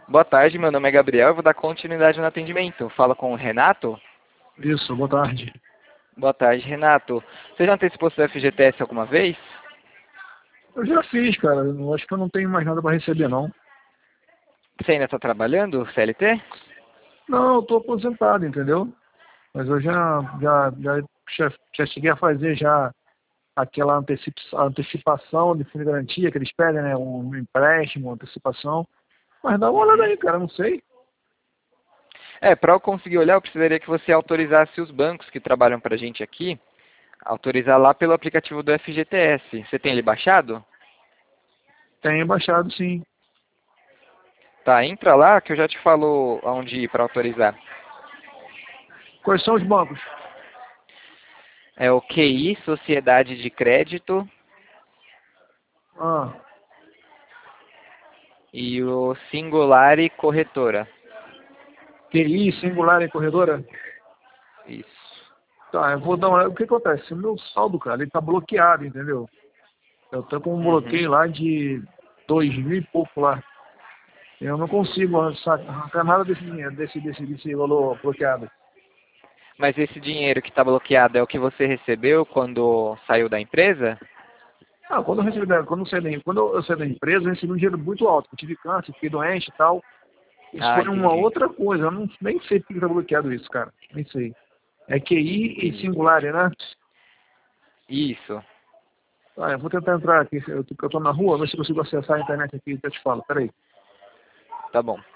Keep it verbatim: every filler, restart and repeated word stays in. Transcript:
Boa tarde, meu nome é Gabriel, eu vou dar continuidade no atendimento. Fala com o Renato? Isso, boa tarde. Boa tarde, Renato. Você já antecipou seu F G T S alguma vez? Eu já fiz, cara. Eu acho que eu não tenho mais nada para receber, não. Você ainda está trabalhando, C L T? Não, eu tô aposentado, entendeu? Mas eu já, já, já, já, já cheguei a fazer já aquela antecipa- antecipação de fundo de garantia que eles pedem, né? Um empréstimo, uma antecipação. Mas dá uma olhada Uhum. aí, cara, não sei. É, para eu conseguir olhar, eu precisaria que você autorizasse os bancos que trabalham para a gente aqui, autorizar lá pelo aplicativo do F G T S. Você tem ele baixado? Tenho baixado, sim. Tá, entra lá que eu já te falo aonde ir para autorizar. Quais são os bancos? É o Q I, Sociedade de Crédito, Ah, e o Singulari Corretora. Q I, Singular e Corredora? Isso. Tá, eu vou dar uma olhada. O que acontece? O meu saldo, cara, ele tá bloqueado, entendeu? Eu tô com um Uhum. bloqueio lá de dois mil e pouco lá. Eu não consigo arrancar nada desse dinheiro, desse, desse, desse valor bloqueado. Mas esse dinheiro que está bloqueado é o que você recebeu quando saiu da empresa? Ah, quando eu recebi, da- quando eu saí da, quando eu saí da empresa, eu recebi um dinheiro muito alto. Eu tive câncer, fiquei doente e tal. Isso Ah, foi uma entendi. outra coisa. Eu não, nem sei por que tá bloqueado isso, cara. Nem sei. É Q I e Entendi. Singular, né? Isso. Ah, eu vou tentar entrar aqui. Eu, tô- eu tô na rua, ver se eu consigo acessar a internet aqui. Eu te falo. Peraí. Tá bom.